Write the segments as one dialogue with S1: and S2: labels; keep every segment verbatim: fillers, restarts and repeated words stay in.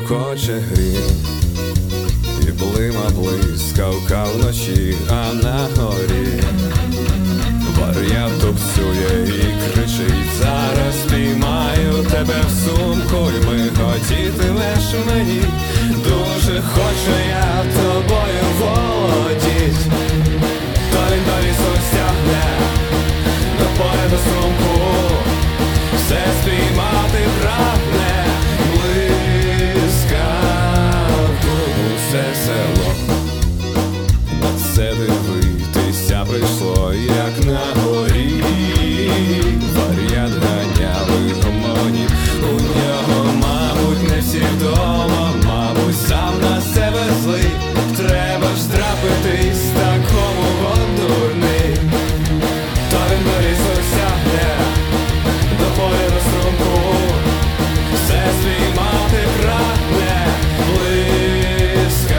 S1: гуркоче грім, і блима блискавка вночі, а на горі вар'ят тупцює і кричить: зараз піймаю тебе в сумку, й миготітимеш мені. Дуже хочу я тобою володіть. То він до лісу стягне, до поля до сумку, все спіймати прагне блискавку. Усе село на це дивитися прийшло, як на горі вар'ят ганяли гомонів. У нього, мабуть, не всі вдома, мабуть, сам на себе злий. Треба ж трапитись такому от дурний. То він до лісу сягне, до поля до струмку, все спіймати прагне блискавку.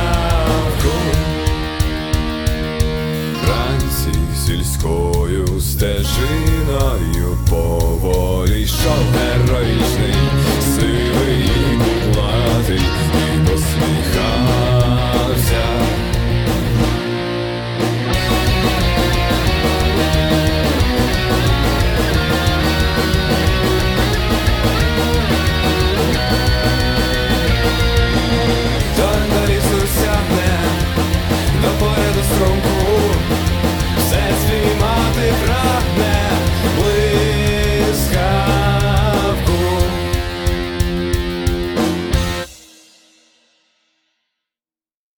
S1: Вранці сільською стежиною поволі йшов героїчний